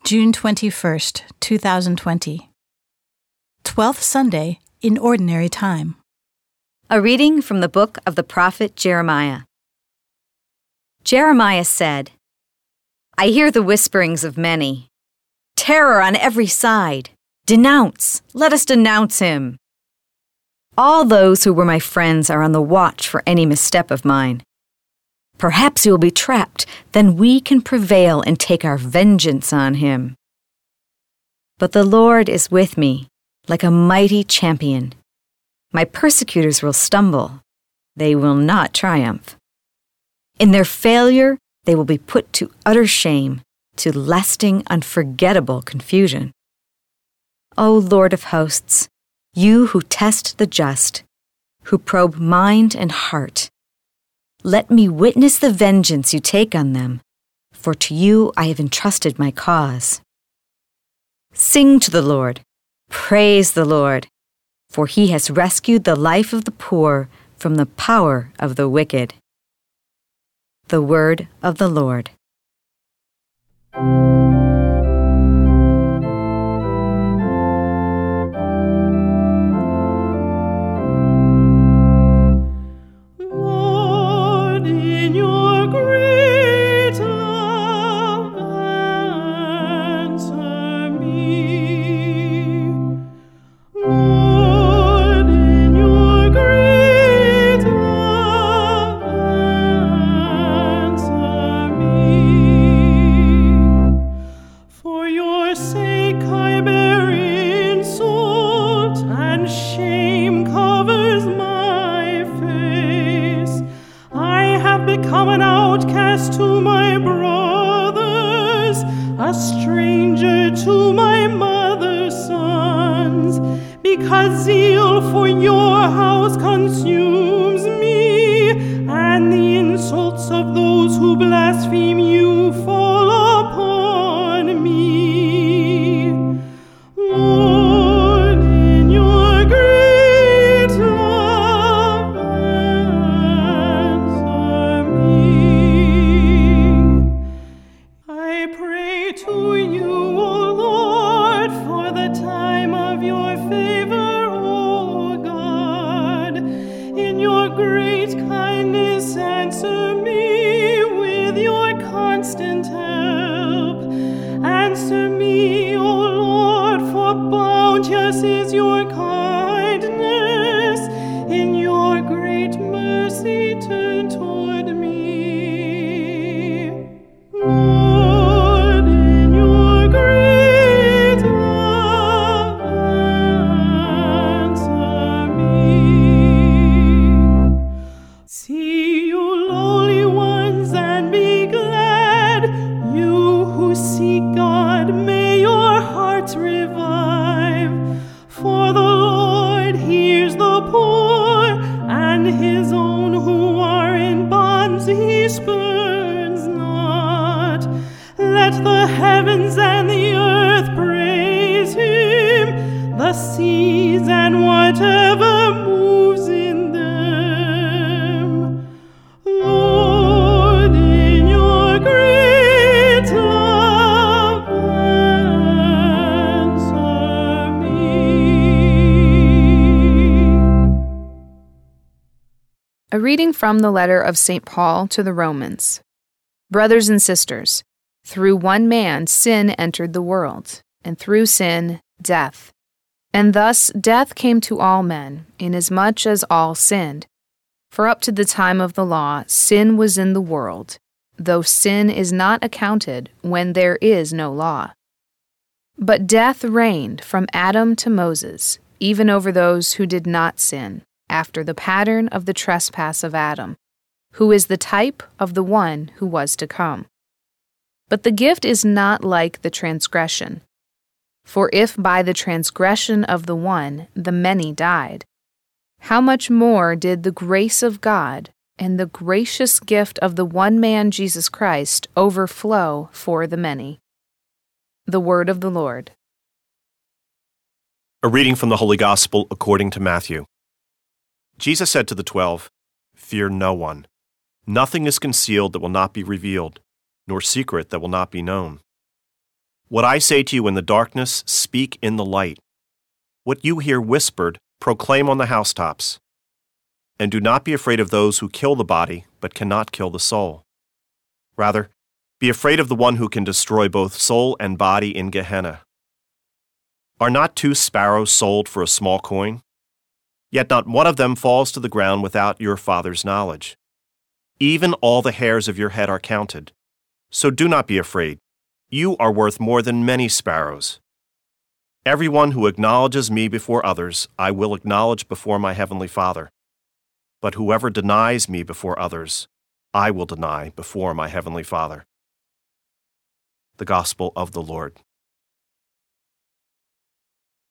June 21st, 2020. 12th Sunday in Ordinary Time. A reading from the book of the prophet Jeremiah. Jeremiah said, I hear the whisperings of many. Terror on every side. Denounce. Let us denounce him. All those who were my friends are on the watch for any misstep of mine. Perhaps he will be trapped, then we can prevail and take our vengeance on him. But the Lord is with me, like a mighty champion. My persecutors will stumble. They will not triumph. In their failure, they will be put to utter shame, to lasting, unforgettable confusion. O Lord of hosts, you who test the just, who probe mind and heart, let me witness the vengeance you take on them, for to you I have entrusted my cause. Sing to the Lord, praise the Lord, for he has rescued the life of the poor from the power of the wicked. The word of the Lord. Become an outcast to my brothers, a stranger to my mother's sons, because zeal for your house consumes me, and the insults of those who blaspheme you fall upon me. Lord, in your great love, I pray to you, O Lord, for the time of your favor, O God. In your great kindness, answer me with your constant help. Answer me, O Lord, for bounteous is your kindness. In your great mercy, turn toward me. Lord, in your great love, answer me. See, you lowly ones, and be glad. You who seek God, may your hearts revive. For the Lord hears the poor, and his own who are in bonds he spurns not. Let the heavens and the earth praise him, the seas and whatever moves in them. Lord, in your great love, answer me. A reading from the letter of St. Paul to the Romans. Brothers and sisters, through one man sin entered the world, and through sin death. And thus death came to all men, inasmuch as all sinned. For up to the time of the law, sin was in the world, though sin is not accounted when there is no law. But death reigned from Adam to Moses, even over those who did not sin, after the pattern of the trespass of Adam, who is the type of the one who was to come. But the gift is not like the transgression. For if by the transgression of the one the many died, how much more did the grace of God and the gracious gift of the one man Jesus Christ overflow for the many? The word of the Lord. A reading from the Holy Gospel according to Matthew. Jesus said to the 12, "Fear no one. Nothing is concealed that will not be revealed, nor secret that will not be known. What I say to you in the darkness, speak in the light. What you hear whispered, proclaim on the housetops. And do not be afraid of those who kill the body, but cannot kill the soul. Rather, be afraid of the one who can destroy both soul and body in Gehenna. Are not 2 sparrows sold for a small coin? Yet not one of them falls to the ground without your Father's knowledge. Even all the hairs of your head are counted. So do not be afraid. You are worth more than many sparrows. Everyone who acknowledges me before others, I will acknowledge before my heavenly Father. But whoever denies me before others, I will deny before my heavenly Father. The Gospel of the Lord.